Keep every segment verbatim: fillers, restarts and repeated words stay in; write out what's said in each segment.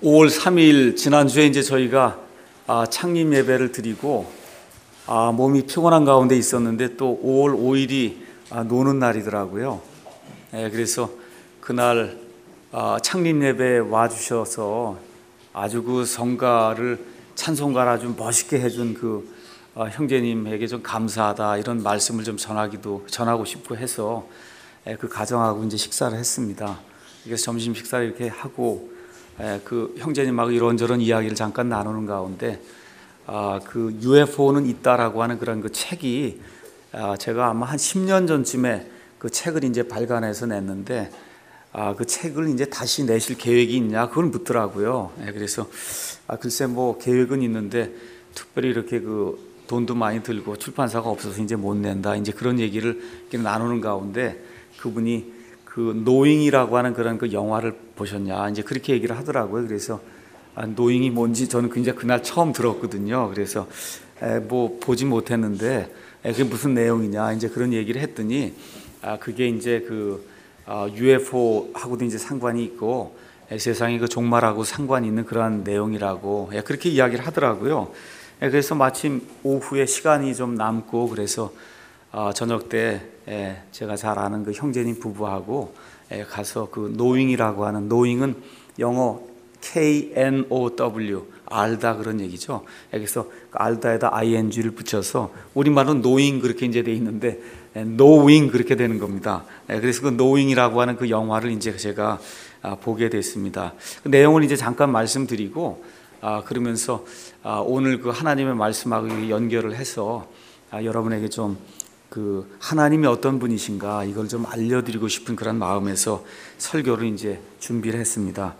오월 삼일 지난주에 이제 저희가 아, 창립 예배를 드리고 아, 몸이 피곤한 가운데 있었는데 또 오월 오일이 아, 노는 날이더라고요. 예, 그래서 그날 아, 창립 예배에 와주셔서 아주 그 성가를 찬송가를 아주 멋있게 해준 그 아, 형제님에게 좀 감사하다 이런 말씀을 좀 전하기도 전하고 싶고 해서 예, 그 가정하고 이제 식사를 했습니다. 그래서 점심 식사를 이렇게 하고 예, 그 형제님하고 이런저런 이야기를 잠깐 나누는 가운데 아, 그 유에프오는 있다라고 하는 그런 그 책이 아, 제가 아마 한 십 년 전쯤에 그 책을 이제 발간해서 냈는데 아, 그 책을 이제 다시 내실 계획이 있냐 그걸 묻더라고요. 예, 그래서 아, 글쎄 뭐 계획은 있는데 특별히 이렇게 그 돈도 많이 들고 출판사가 없어서 이제 못 낸다 이제 그런 얘기를 이렇게 나누는 가운데 그분이 그 노잉이라고 하는 그런 그 영화를 보셨냐 이제 그렇게 얘기를 하더라고요. 그래서 아, 노잉이 뭔지 저는 굉장히 그날 처음 들었거든요. 그래서 에, 뭐 보지 못했는데 에, 그게 무슨 내용이냐 이제 그런 얘기를 했더니 아, 그게 이제 그 아, 유에프오하고도 이제 상관이 있고 에, 세상의 그 종말하고 상관이 있는 그러한 내용이라고 에, 그렇게 이야기를 하더라고요. 에, 그래서 마침 오후에 시간이 좀 남고 그래서 아, 저녁 때 에, 제가 잘 아는 그 형제님 부부하고 에, 가서 그 노잉이라고 하는 노잉은 영어 케이 엔 오 더블유 알다 그런 얘기죠. 그래서 알다에다 아이엔지를 붙여서 우리말은 노잉 그렇게 이제 돼 있는데 노잉 그렇게 되는 겁니다. 그래서 그 노잉이라고 하는 그 영화를 이제 제가 보게 됐습니다. 그 내용을 이제 잠깐 말씀드리고 아, 그러면서 아, 오늘 그 하나님의 말씀하고 연결을 해서 아, 여러분에게 좀 그 하나님이 어떤 분이신가 이걸 좀 알려드리고 싶은 그런 마음에서 설교를 이제 준비를 했습니다.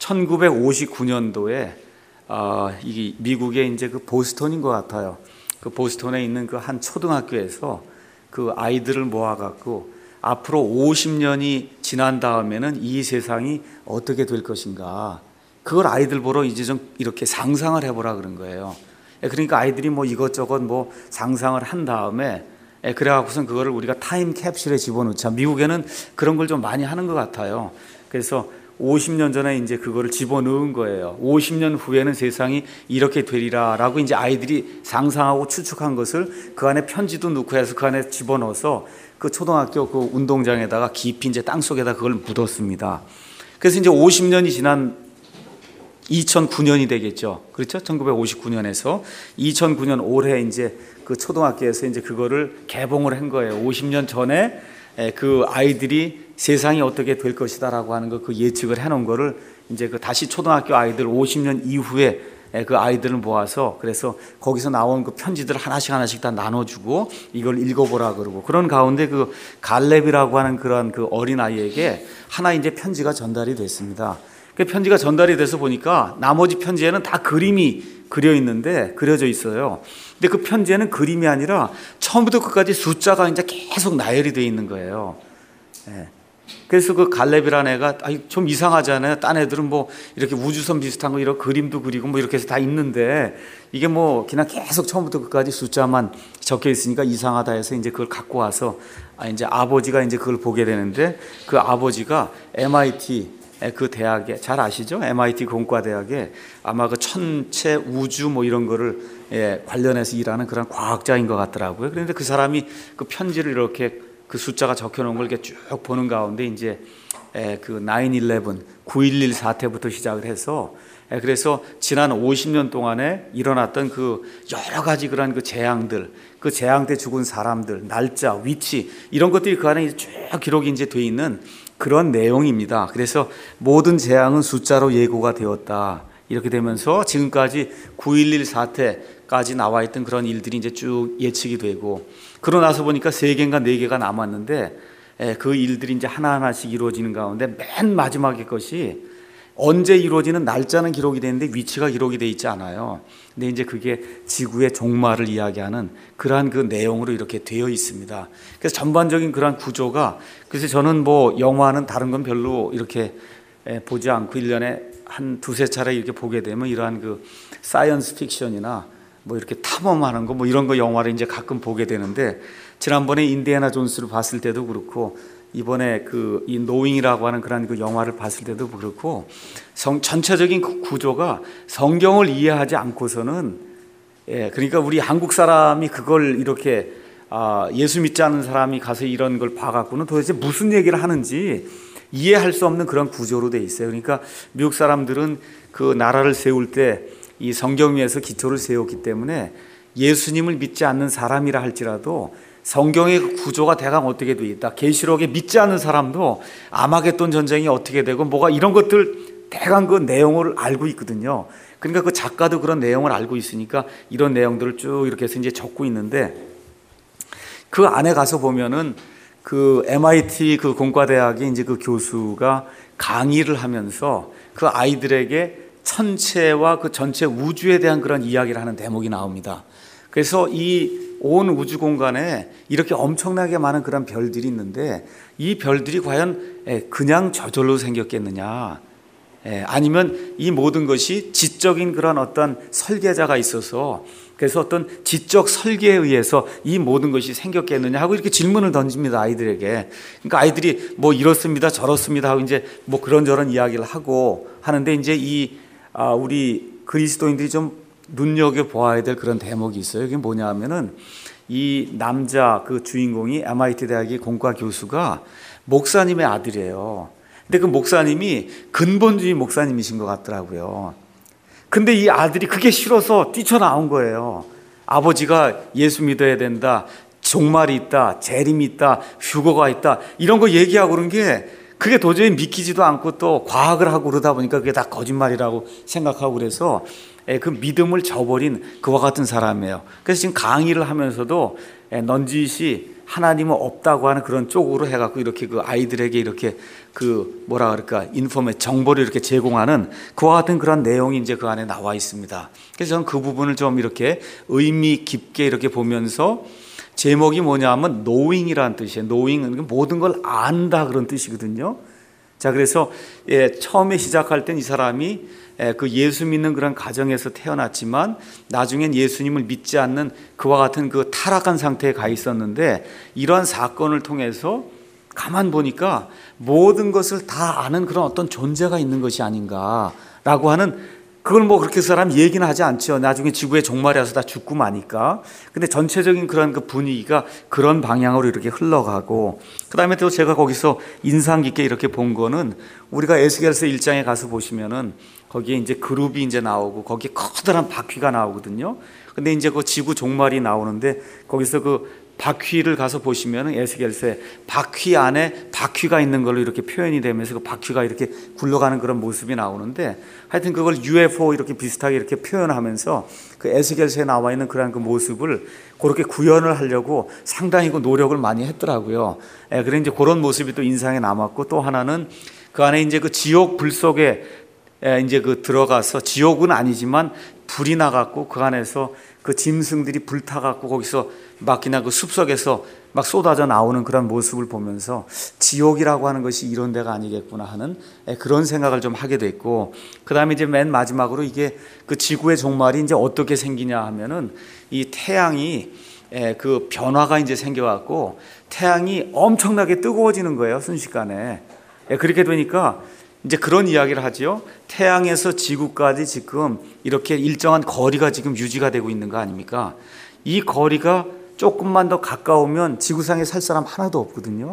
천구백오십구 년도에 아, 이 미국의 이제 그 보스턴인 것 같아요. 그 보스턴에 있는 그 한 초등학교에서 그 아이들을 모아갖고 앞으로 오십 년이 지난 다음에는 이 세상이 어떻게 될 것인가 그걸 아이들 보러 이제 좀 이렇게 상상을 해보라 그런 거예요. 그러니까 아이들이 뭐 이것저것 뭐 상상을 한 다음에 그래갖고선 그거를 우리가 타임 캡슐에 집어넣자. 미국에는 그런 걸 좀 많이 하는 것 같아요. 그래서 오십 년 전에 이제 그거를 집어넣은 거예요. 오십 년 후에는 세상이 이렇게 되리라라고 이제 아이들이 상상하고 추측한 것을 그 안에 편지도 넣고 해서 그 안에 집어넣어서 그 초등학교 그 운동장에다가 깊이 이제 땅 속에다 그걸 묻었습니다. 그래서 이제 오십 년이 지난 이천구 년이 되겠죠. 그렇죠? 천구백오십구 년에서 이천구 년 올해 이제 그 초등학교에서 이제 그거를 개봉을 한 거예요. 오십 년 전에 그 아이들이 세상이 어떻게 될 것이다라고 하는 거 그 예측을 해놓은 거를 이제 그 다시 초등학교 아이들 오십 년 이후에 그 아이들을 모아서 그래서 거기서 나온 그 편지들을 하나씩 하나씩 다 나눠주고 이걸 읽어보라 그러고 그런 가운데 그 갈렙이라고 하는 그런 그 어린 아이에게 하나 이제 편지가 전달이 됐습니다. 그 편지가 전달이 돼서 보니까 나머지 편지에는 다 그림이 그려 있는데 그려져 있어요. 근데 그 편지에는 그림이 아니라 처음부터 끝까지 숫자가 이제 계속 나열이 되어 있는 거예요. 예. 그래서 그 갈렙이라는 애가 좀 이상하잖아요. 딴 애들은 뭐 이렇게 우주선 비슷한 거 이런 그림도 그리고 뭐 이렇게 해서 다 있는데 이게 뭐 그냥 계속 처음부터 끝까지 숫자만 적혀 있으니까 이상하다 해서 이제 그걸 갖고 와서 아 이제 아버지가 이제 그걸 보게 되는데 그 아버지가 엠아이티 그 대학에 잘 아시죠? 엠아이티 공과대학에 아마 그 천체 우주 뭐 이런 거를 예, 관련해서 일하는 그런 과학자인 것 같더라고요. 그런데 그 사람이 그 편지를 이렇게 그 숫자가 적혀놓은 걸 이렇게 쭉 보는 가운데 이제 예, 그 나인 일레븐 구일일 사태부터 시작을 해서 예, 그래서 지난 오십 년 동안에 일어났던 그 여러 가지 그런 그 재앙들, 그 재앙 때 죽은 사람들, 날짜, 위치 이런 것들이 그 안에 쭉 기록이 이제 돼 있는. 그런 내용입니다. 그래서 모든 재앙은 숫자로 예고가 되었다. 이렇게 되면서 지금까지 구일일 사태까지 나와 있던 그런 일들이 이제 쭉 예측이 되고 그러고 나서 보니까 세 개인가 네 개가 남았는데 그 일들이 이제 하나하나씩 이루어지는 가운데 맨 마지막의 것이 언제 이루어지는 날짜는 기록이 되는데 위치가 기록이 되어 있지 않아요. 근데 이제 그게 지구의 종말을 이야기하는 그러한 그 내용으로 이렇게 되어 있습니다. 그래서 전반적인 그러한 구조가 그래서 저는 뭐 영화는 다른 건 별로 이렇게 보지 않고 일 년에 한 두세 차례 이렇게 보게 되면 이러한 그 사이언스 픽션이나 뭐 이렇게 탐험하는 거 뭐 이런 거 영화를 이제 가끔 보게 되는데 지난번에 인디애나 존스를 봤을 때도 그렇고 이번에 그 이 노잉이라고 하는 그런 그 영화를 봤을 때도 그렇고 성, 전체적인 그 구조가 성경을 이해하지 않고서는 예, 그러니까 우리 한국 사람이 그걸 이렇게 아, 예수 믿지 않는 사람이 가서 이런 걸 봐갖고는 도대체 무슨 얘기를 하는지 이해할 수 없는 그런 구조로 돼 있어요. 그러니까 미국 사람들은 그 나라를 세울 때 이 성경 위에서 기초를 세웠기 때문에 예수님을 믿지 않는 사람이라 할지라도 성경의 구조가 대강 어떻게 돼 있다. 계시록에 믿지 않는 사람도 아마겟돈 전쟁이 어떻게 되고 뭐가 이런 것들 대강 그 내용을 알고 있거든요. 그러니까 그 작가도 그런 내용을 알고 있으니까 이런 내용들을 쭉 이렇게 해서 이제 적고 있는데 그 안에 가서 보면은 그 엠아이티 그 공과대학의 이제 그 교수가 강의를 하면서 그 아이들에게 천체와 그 전체 우주에 대한 그런 이야기를 하는 대목이 나옵니다. 그래서 이 온 우주 공간에 이렇게 엄청나게 많은 그런 별들이 있는데 이 별들이 과연 그냥 저절로 생겼겠느냐? 아니면 이 모든 것이 지적인 그런 어떤 설계자가 있어서 그래서 어떤 지적 설계에 의해서 이 모든 것이 생겼겠느냐 하고 이렇게 질문을 던집니다, 아이들에게. 그러니까 아이들이 뭐 이렇습니다, 저렇습니다 하고 이제 뭐 그런저런 이야기를 하고 하는데 이제 이 아, 우리 그리스도인들이 좀 눈여겨 보아야 될 그런 대목이 있어요. 이게 뭐냐 하면은 이 남자 그 주인공이 엠아이티 대학의 공과 교수가 목사님의 아들이에요. 근데 그 목사님이 근본주의 목사님이신 것 같더라고요. 근데 이 아들이 그게 싫어서 뛰쳐나온 거예요. 아버지가 예수 믿어야 된다, 종말이 있다, 재림이 있다, 휴거가 있다 이런 거 얘기하고 그런 게 그게 도저히 믿기지도 않고 또 과학을 하고 그러다 보니까 그게 다 거짓말이라고 생각하고 그래서 그 믿음을 저버린 그와 같은 사람이에요. 그래서 지금 강의를 하면서도 넌지시 하나님은 없다고 하는 그런 쪽으로 해갖고 이렇게 그 아이들에게 이렇게 그 뭐라 그럴까 인포메 정보를 이렇게 제공하는 그와 같은 그런 내용이 이제 그 안에 나와 있습니다. 그래서 저는 그 부분을 좀 이렇게 의미 깊게 이렇게 보면서 제목이 뭐냐면 knowing이라는 뜻이에요. knowing은 모든 걸 안다 그런 뜻이거든요. 자, 그래서 예, 처음에 시작할 땐 이 사람이 예, 그 예수 믿는 그런 가정에서 태어났지만 나중엔 예수님을 믿지 않는 그와 같은 그 타락한 상태에 가 있었는데 이러한 사건을 통해서 가만 보니까 모든 것을 다 아는 그런 어떤 존재가 있는 것이 아닌가라고 하는 그걸 뭐 그렇게 그 사람 얘기는 하지 않죠. 나중에 지구의 종말이 와서 다 죽고 마니까. 근데 전체적인 그런 그 분위기가 그런 방향으로 이렇게 흘러가고, 그 다음에 또 제가 거기서 인상 깊게 이렇게 본 거는 우리가 에스겔서 일 장에 가서 보시면은 거기에 이제 그룹이 이제 나오고 거기에 커다란 바퀴가 나오거든요. 근데 이제 그 지구 종말이 나오는데 거기서 그 바퀴를 가서 보시면은 에스겔서에 바퀴 안에 바퀴가 있는 걸로 이렇게 표현이 되면서 그 바퀴가 이렇게 굴러가는 그런 모습이 나오는데 하여튼 그걸 유에프오 이렇게 비슷하게 이렇게 표현하면서 그 에스겔서에 나와 있는 그런 그 모습을 그렇게 구현을 하려고 상당히 그 노력을 많이 했더라고요. 예, 그래 이제 그런 모습이 또 인상에 남았고 또 하나는 그 안에 이제 그 지옥 불 속에 예, 이제 그 들어가서 지옥은 아니지만 불이 나갖고 그 안에서 그 짐승들이 불타갖고 거기서 막 그냥 그 숲속에서 막 쏟아져 나오는 그런 모습을 보면서 지옥이라고 하는 것이 이런 데가 아니겠구나 하는 그런 생각을 좀 하게 됐고, 그 다음에 이제 맨 마지막으로 이게 그 지구의 종말이 이제 어떻게 생기냐 하면은 이 태양이 그 변화가 이제 생겨갖고 태양이 엄청나게 뜨거워지는 거예요, 순식간에. 그렇게 되니까 이제 그런 이야기를 하지요. 태양에서 지구까지 지금 이렇게 일정한 거리가 지금 유지가 되고 있는 거 아닙니까? 이 거리가 조금만 더 가까우면 지구상에 살 사람 하나도 없거든요.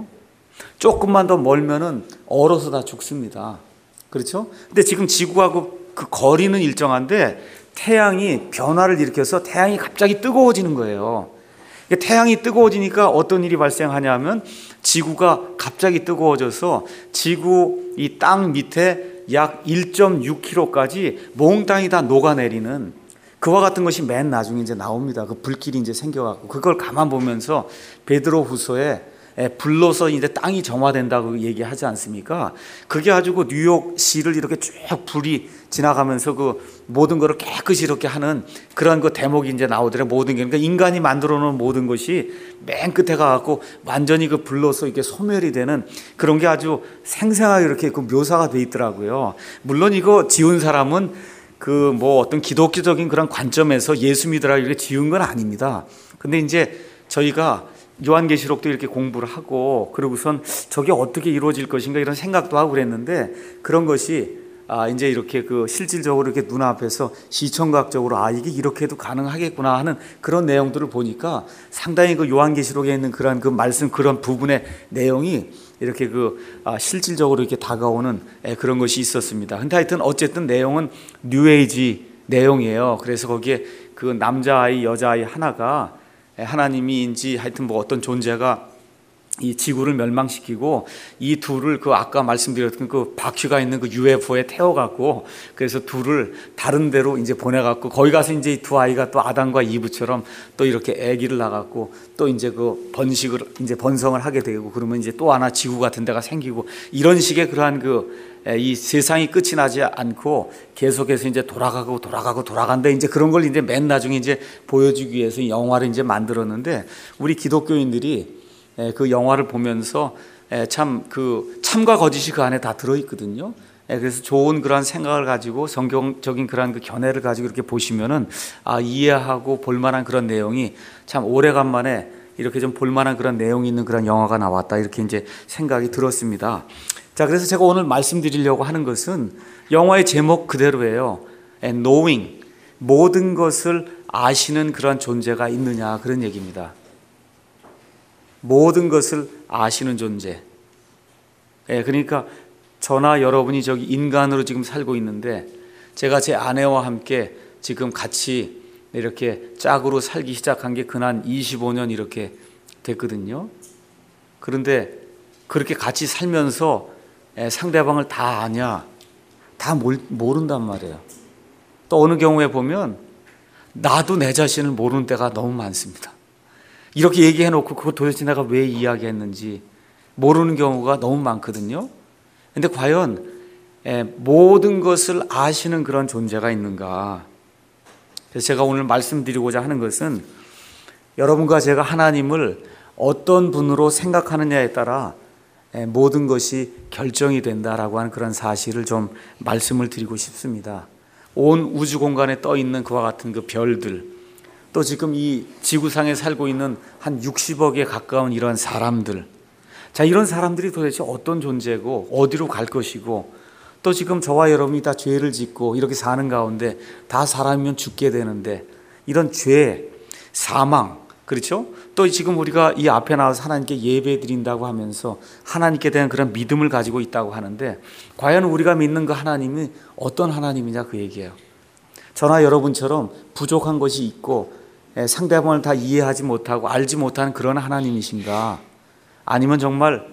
조금만 더 멀면은 얼어서 다 죽습니다. 그렇죠? 근데 지금 지구하고 그 거리는 일정한데 태양이 변화를 일으켜서 태양이 갑자기 뜨거워지는 거예요. 태양이 뜨거워지니까 어떤 일이 발생하냐면 지구가 갑자기 뜨거워져서 지구 이 땅 밑에 약 일 점 육 킬로미터까지 몽땅이 다 녹아내리는 그와 같은 것이 맨 나중에 이제 나옵니다. 그 불길이 이제 생겨갖고 그걸 가만 보면서 베드로후서에 불로서 이제 땅이 정화된다고 얘기하지 않습니까? 그게 가지고 뉴욕시를 이렇게 쭉 불이 지나가면서 그 모든 것을 깨끗이 이렇게 하는 그런 그 대목이 이제 나오더래요. 모든 게. 그러니까 인간이 만들어 놓은 모든 것이 맨 끝에 가갖고 완전히 그 불로서 이렇게 소멸이 되는 그런 게 아주 생생하게 이렇게 그 묘사가 돼 있더라고요. 물론 이거 지은 사람은 그 뭐 어떤 기독교적인 그런 관점에서 예수 믿으라 이렇게 지은 건 아닙니다. 근데 이제 저희가 요한계시록도 이렇게 공부를 하고 그러고선 저게 어떻게 이루어질 것인가 이런 생각도 하고 그랬는데 그런 것이 아 이제 이렇게 그 실질적으로 이렇게 눈앞에서 시청각적으로 아 이게 이렇게도 가능하겠구나 하는 그런 내용들을 보니까 상당히 그 요한계시록에 있는 그런 그 말씀 그런 부분의 내용이 이렇게 그 아, 실질적으로 이렇게 다가오는 에, 그런 것이 있었습니다. 근데 하여튼 어쨌든 내용은 뉴에이지 내용이에요. 그래서 거기에 그 남자아이 여자아이 하나가 하나님이인지 하여튼 뭐 어떤 존재가 이 지구를 멸망시키고 이 둘을 그 아까 말씀드렸던 그 바퀴가 있는 그 유에프오에 태워갖고 그래서 둘을 다른 데로 이제 보내갖고 거기 가서 이제 이 두 아이가 또 아담과 이브처럼 또 이렇게 아기를 낳았고 또 이제 그 번식을 이제 번성을 하게 되고 그러면 이제 또 하나 지구 같은 데가 생기고 이런 식의 그러한 그 이 세상이 끝이 나지 않고 계속해서 이제 돌아가고 돌아가고 돌아간다 이제 그런 걸 이제 맨 나중에 이제 보여주기 위해서 영화를 이제 만들었는데 우리 기독교인들이 그 영화를 보면서 참 그 참과 거짓이 그 안에 다 들어있거든요. 그래서 좋은 그런 생각을 가지고 성경적인 그런 그 견해를 가지고 이렇게 보시면은 아 이해하고 볼만한 그런 내용이 참 오래간만에 이렇게 좀 볼만한 그런 내용이 있는 그런 영화가 나왔다 이렇게 이제 생각이 들었습니다. 자, 그래서 제가 오늘 말씀드리려고 하는 것은 영화의 제목 그대로예요. Knowing, 모든 것을 아시는 그런 존재가 있느냐 그런 얘기입니다. 모든 것을 아시는 존재. 예, 그러니까 저나 여러분이 저기 인간으로 지금 살고 있는데 제가 제 아내와 함께 지금 같이 이렇게 짝으로 살기 시작한 게 근한 이십오 년 이렇게 됐거든요. 그런데 그렇게 같이 살면서 상대방을 다 아냐? 다 모른단 말이에요. 또 어느 경우에 보면 나도 내 자신을 모르는 때가 너무 많습니다. 이렇게 얘기해놓고 그거 도대체 내가 왜 이야기했는지 모르는 경우가 너무 많거든요. 그런데 과연 모든 것을 아시는 그런 존재가 있는가? 그래서 제가 오늘 말씀드리고자 하는 것은 여러분과 제가 하나님을 어떤 분으로 생각하느냐에 따라 모든 것이 결정이 된다라고 하는 그런 사실을 좀 말씀을 드리고 싶습니다. 온 우주 공간에 떠 있는 그와 같은 그 별들, 또 지금 이 지구상에 살고 있는 한 육십억에 가까운 이런 사람들, 자 이런 사람들이 도대체 어떤 존재고 어디로 갈 것이고 또 지금 저와 여러분이 다 죄를 짓고 이렇게 사는 가운데 다 사람이면 죽게 되는데 이런 죄, 사망, 그렇죠? 또 지금 우리가 이 앞에 나와서 하나님께 예배 드린다고 하면서 하나님께 대한 그런 믿음을 가지고 있다고 하는데 과연 우리가 믿는 그 하나님이 어떤 하나님이냐 그 얘기예요. 저나 여러분처럼 부족한 것이 있고 상대방을 다 이해하지 못하고 알지 못하는 그런 하나님이신가? 아니면 정말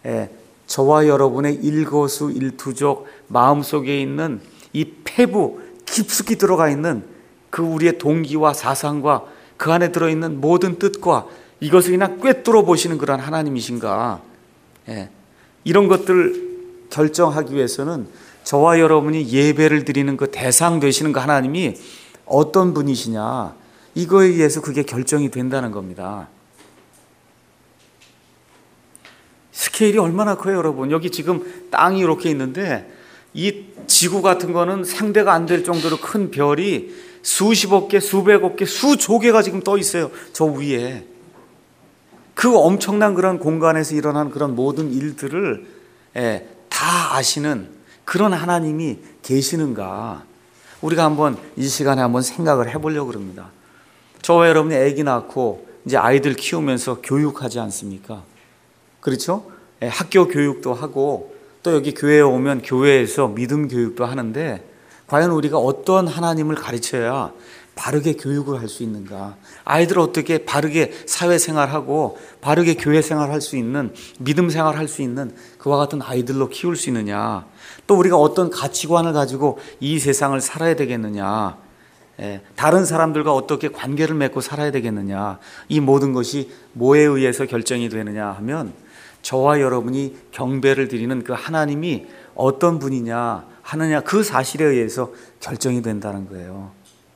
저와 여러분의 일거수일투족 마음속에 있는 이 폐부 깊숙이 들어가 있는 그 우리의 동기와 사상과 그 안에 들어있는 모든 뜻과 이것을 그냥 꿰뚫어 보시는 그런 하나님이신가? 예. 이런 것들을 결정하기 위해서는 저와 여러분이 예배를 드리는 그 대상 되시는 그 하나님이 어떤 분이시냐, 이거에 의해서 그게 결정이 된다는 겁니다. 스케일이 얼마나 커요, 여러분. 여기 지금 땅이 이렇게 있는데 이 지구 같은 거는 상대가 안 될 정도로 큰 별이 수십억 개, 수백억 개, 수조 개가 지금 떠 있어요. 저 위에. 그 엄청난 그런 공간에서 일어난 그런 모든 일들을 예, 다 아시는 그런 하나님이 계시는가? 우리가 한번 이 시간에 한번 생각을 해보려고 그럽니다. 저와 여러분이 아기 낳고 이제 아이들 키우면서 교육하지 않습니까? 그렇죠? 예, 학교 교육도 하고 또 여기 교회에 오면 교회에서 믿음 교육도 하는데 과연 우리가 어떤 하나님을 가르쳐야 바르게 교육을 할 수 있는가? 아이들을 어떻게 바르게 사회생활하고 바르게 교회생활할 수 있는 믿음 생활할 수 있는 그와 같은 아이들로 키울 수 있느냐? 또 우리가 어떤 가치관을 가지고 이 세상을 살아야 되겠느냐? 예, 다른 사람들과 어떻게 관계를 맺고 살아야 되겠느냐? 이 모든 것이 뭐에 의해서 결정이 되느냐 하면 저와 여러분이 경배를 드리는 그 하나님이 어떤 분이냐 하느냐 그 사실에 의해서 결정이 된다는 거예요.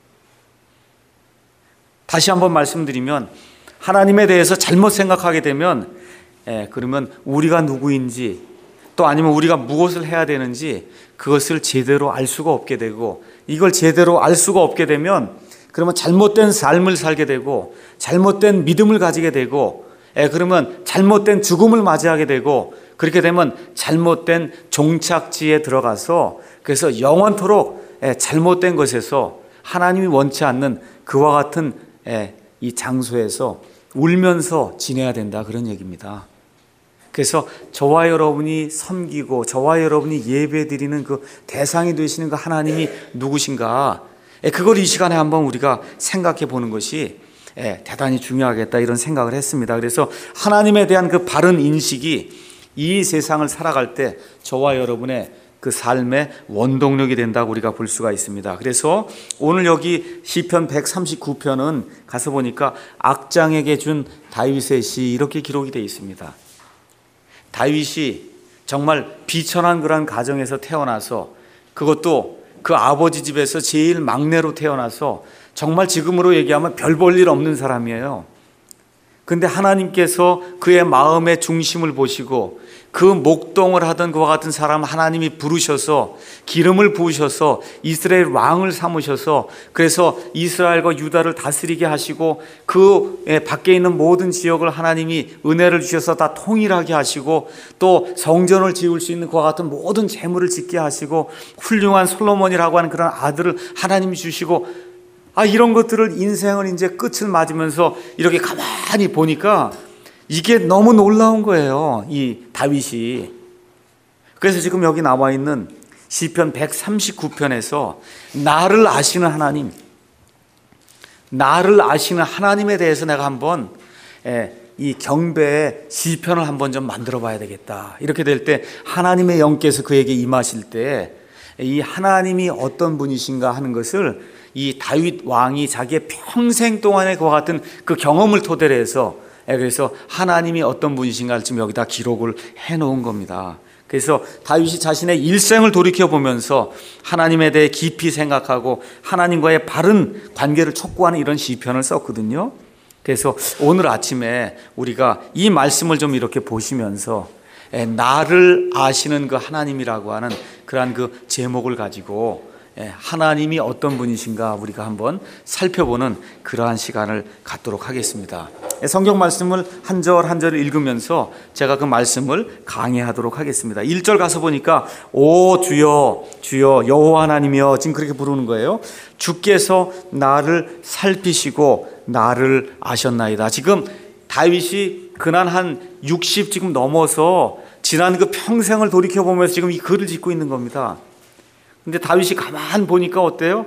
다시 한번 말씀드리면 하나님에 대해서 잘못 생각하게 되면 예, 그러면 우리가 누구인지 또 아니면 우리가 무엇을 해야 되는지 그것을 제대로 알 수가 없게 되고 이걸 제대로 알 수가 없게 되면 그러면 잘못된 삶을 살게 되고 잘못된 믿음을 가지게 되고 예, 그러면 잘못된 죽음을 맞이하게 되고, 그렇게 되면 잘못된 종착지에 들어가서 그래서 영원토록 예, 잘못된 것에서 하나님이 원치 않는 그와 같은 예, 이 장소에서 울면서 지내야 된다, 그런 얘기입니다. 그래서 저와 여러분이 섬기고 저와 여러분이 예배드리는 그 대상이 되시는 그 하나님이 누구신가, 예, 그걸 이 시간에 한번 우리가 생각해 보는 것이 예, 대단히 중요하겠다, 이런 생각을 했습니다. 그래서 하나님에 대한 그 바른 인식이 이 세상을 살아갈 때 저와 여러분의 그 삶의 원동력이 된다고 우리가 볼 수가 있습니다. 그래서 오늘 여기 시편 백삼십구 편은 가서 보니까 악장에게 준 다윗의 시, 이렇게 기록이 되어 있습니다. 다윗이 정말 비천한 그런 가정에서 태어나서, 그것도 그 아버지 집에서 제일 막내로 태어나서 정말 지금으로 얘기하면 별 볼 일 없는 사람이에요. 근데 하나님께서 그의 마음의 중심을 보시고 그 목동을 하던 그와 같은 사람 하나님이 부르셔서 기름을 부으셔서 이스라엘 왕을 삼으셔서, 그래서 이스라엘과 유다를 다스리게 하시고 그 밖에 있는 모든 지역을 하나님이 은혜를 주셔서 다 통일하게 하시고, 또 성전을 지을 수 있는 그와 같은 모든 재물을 짓게 하시고 훌륭한 솔로몬이라고 하는 그런 아들을 하나님이 주시고, 아, 이런 것들을 인생을 이제 끝을 맞으면서 이렇게 가만히 보니까 이게 너무 놀라운 거예요, 이 다윗이. 그래서 지금 여기 나와 있는 시편 백삼십구 편에서 나를 아시는 하나님, 나를 아시는 하나님에 대해서 내가 한번 이 경배의 시편을 한번 좀 만들어 봐야 되겠다. 이렇게 될 때 하나님의 영께서 그에게 임하실 때 이 하나님이 어떤 분이신가 하는 것을 이 다윗 왕이 자기의 평생 동안의 그와 같은 그 경험을 토대로 해서, 그래서 하나님이 어떤 분이신가를 지금 여기다 기록을 해놓은 겁니다. 그래서 다윗이 자신의 일생을 돌이켜보면서 하나님에 대해 깊이 생각하고 하나님과의 바른 관계를 촉구하는 이런 시편을 썼거든요. 그래서 오늘 아침에 우리가 이 말씀을 좀 이렇게 보시면서 나를 아시는 그 하나님이라고 하는 그러한 그 제목을 가지고 하나님이 어떤 분이신가 우리가 한번 살펴보는 그러한 시간을 갖도록 하겠습니다. 성경 말씀을 한 절 한 절을 읽으면서 제가 그 말씀을 강해하도록 하겠습니다. 일 절 가서 보니까 오 주여 주여 여호와 하나님이여, 지금 그렇게 부르는 거예요. 주께서 나를 살피시고 나를 아셨나이다. 지금 다윗이 그날 한 육십 지금 넘어서 지난 그 평생을 돌이켜보면서 지금 이 글을 짓고 있는 겁니다. 근데 다윗이 가만 보니까 어때요?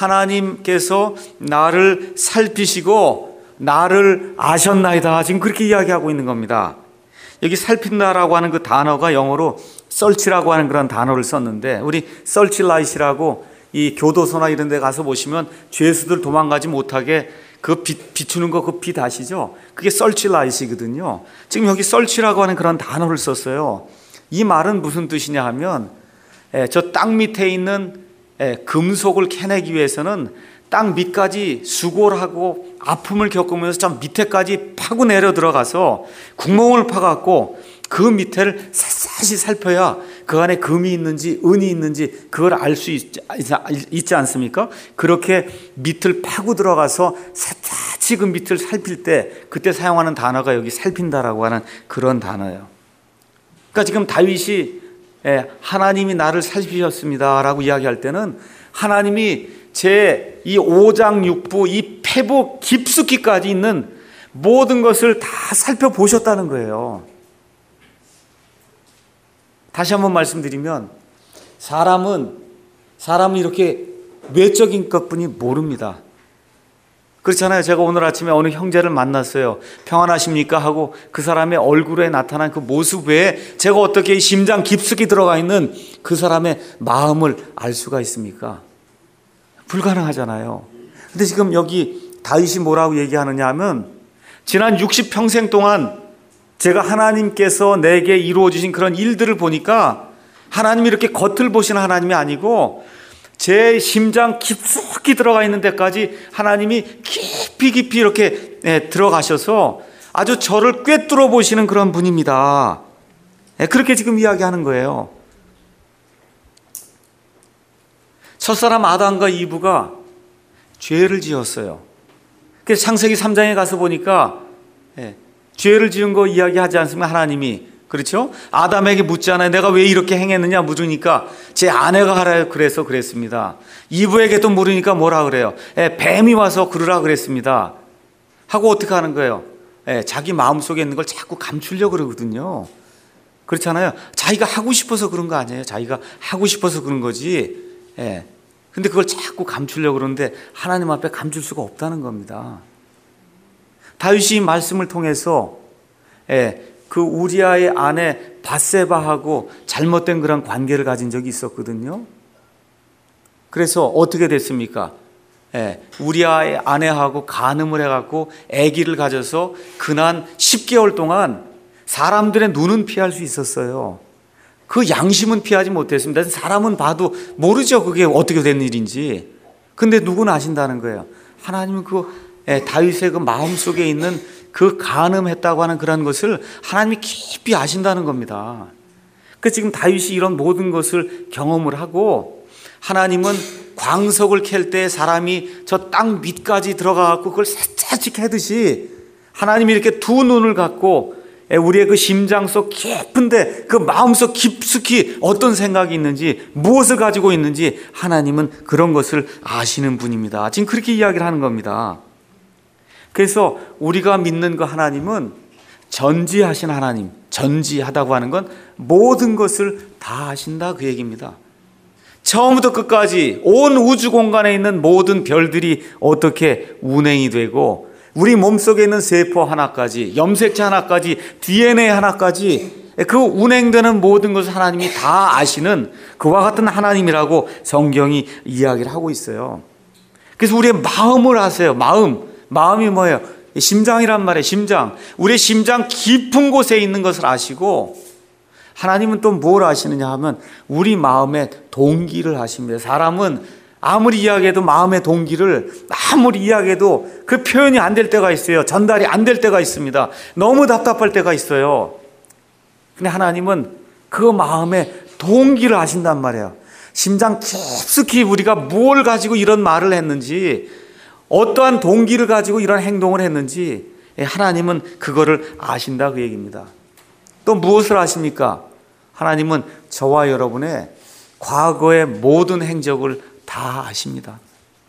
하나님께서 나를 살피시고 나를 아셨나이다, 지금 그렇게 이야기하고 있는 겁니다. 여기 살핀다라고 하는 그 단어가 영어로 search라고 하는 그런 단어를 썼는데, 우리 searchlight이라고 이 교도소나 이런 데 가서 보시면 죄수들 도망가지 못하게 그 빛, 비추는 거, 그 빛 아시죠? 그게 searchlight이거든요. 지금 여기 search라고 하는 그런 단어를 썼어요. 이 말은 무슨 뜻이냐 하면 저 땅 밑에 있는 금속을 캐내기 위해서는 땅 밑까지 수고를 하고 아픔을 겪으면서 저 밑에까지 파고 내려 들어가서 구멍을 파갖고 그 밑에를 샅샅이 살펴야 그 안에 금이 있는지 은이 있는지 그걸 알 수 있지, 있지 않습니까? 그렇게 밑을 파고 들어가서 샅샅이 그 밑을 살필 때 그때 사용하는 단어가 여기 살핀다라고 하는 그런 단어예요. 그러니까 지금 다윗이 하나님이 나를 살피셨습니다 라고 이야기할 때는 하나님이 제 이 오장육부 이 폐부 깊숙이까지 있는 모든 것을 다 살펴보셨다는 거예요. 다시 한번 말씀드리면 사람은 사람은 이렇게 외적인 것뿐이 모릅니다. 그렇잖아요. 제가 오늘 아침에 어느 형제를 만났어요. 평안하십니까? 하고 그 사람의 얼굴에 나타난 그 모습 외에 제가 어떻게 심장 깊숙이 들어가 있는 그 사람의 마음을 알 수가 있습니까? 불가능하잖아요. 근데 지금 여기 다윗이 뭐라고 얘기하느냐 하면 지난 육십 평생 동안 제가 하나님께서 내게 이루어 주신 그런 일들을 보니까 하나님이 이렇게 겉을 보시는 하나님이 아니고 제 심장 깊숙이 들어가 있는 데까지 하나님이 깊이 깊이 이렇게 들어가셔서 아주 저를 꿰뚫어 보시는 그런 분입니다. 그렇게 지금 이야기하는 거예요. 첫사람 아담과 이브가 죄를 지었어요. 그래서 창세기 삼 장에 가서 보니까 죄를 지은 거 이야기하지 않습니까? 하나님이. 그렇죠? 아담에게 묻잖아요. 내가 왜 이렇게 행했느냐 물으니까 제 아내가 하라 그래서 그랬습니다. 이브에게 또 물으니까 뭐라 그래요? 예, 뱀이 와서 그러라 그랬습니다. 하고 어떻게 하는 거예요? 예, 자기 마음속에 있는 걸 자꾸 감추려고 그러거든요. 그렇잖아요. 자기가 하고 싶어서 그런 거 아니에요. 자기가 하고 싶어서 그런 거지. 예. 근데 그걸 자꾸 감추려고 그러는데 하나님 앞에 감출 수가 없다는 겁니다. 다윗이 말씀을 통해서 예, 그 우리아의 아내 밧세바하고 잘못된 그런 관계를 가진 적이 있었거든요. 그래서 어떻게 됐습니까? 예, 우리아의 아내하고 간음을 해갖고 아기를 가져서 근한 십 개월 동안 사람들의 눈은 피할 수 있었어요. 그 양심은 피하지 못했습니다. 사람은 봐도 모르죠. 그게 어떻게 된 일인지. 근데 누구는 아신다는 거예요. 하나님은 그 예, 다윗의 그 마음속에 있는 그 간음했다고 하는 그런 것을 하나님이 깊이 아신다는 겁니다. 그 지금 다윗이 이런 모든 것을 경험을 하고 하나님은 광석을 캘 때 사람이 저 땅 밑까지 들어가갖고 그걸 살짝 해듯이 하나님이 이렇게 두 눈을 갖고 우리의 그 심장 속 깊은데 그 마음속 깊숙이 어떤 생각이 있는지 무엇을 가지고 있는지 하나님은 그런 것을 아시는 분입니다. 지금 그렇게 이야기를 하는 겁니다. 그래서 우리가 믿는 그 하나님은 전지하신 하나님, 전지하다고 하는 건 모든 것을 다 아신다 그 얘기입니다. 처음부터 끝까지 온 우주 공간에 있는 모든 별들이 어떻게 운행이 되고 우리 몸속에 있는 세포 하나까지, 염색체 하나까지, 디엔에이 하나까지 그 운행되는 모든 것을 하나님이 다 아시는 그와 같은 하나님이라고 성경이 이야기를 하고 있어요. 그래서 우리의 마음을 아세요. 마음. 마음이 뭐예요? 심장이란 말이에요. 심장. 우리의 심장 깊은 곳에 있는 것을 아시고 하나님은 또 뭘 아시느냐 하면 우리 마음의 동기를 아십니다. 사람은 아무리 이야기해도 마음의 동기를 아무리 이야기해도 그 표현이 안 될 때가 있어요. 전달이 안 될 때가 있습니다. 너무 답답할 때가 있어요. 근데 하나님은 그 마음의 동기를 아신단 말이에요. 심장 깊숙이 우리가 뭘 가지고 이런 말을 했는지 어떠한 동기를 가지고 이런 행동을 했는지 하나님은 그거를 아신다 그 얘기입니다. 또 무엇을 아십니까? 하나님은 저와 여러분의 과거의 모든 행적을 다 아십니다.